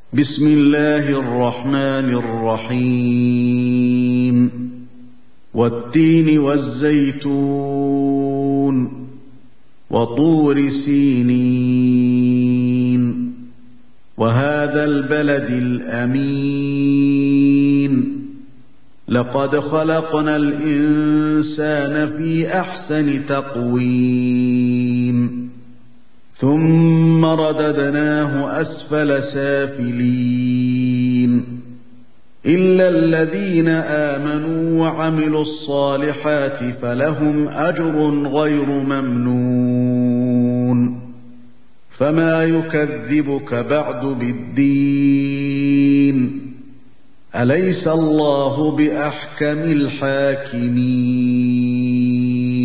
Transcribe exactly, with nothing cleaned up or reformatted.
بسم الله الرحمن الرحيم والتين والزيتون وطور سينين وهذا البلد الأمين لقد خلقنا الإنسان في أحسن تقويم ثم رددناه أسفل سافلين إلا الذين آمنوا وعملوا الصالحات فلهم أجر غير ممنون فما يكذبك بعد بالدين أليس الله بأحكم الحاكمين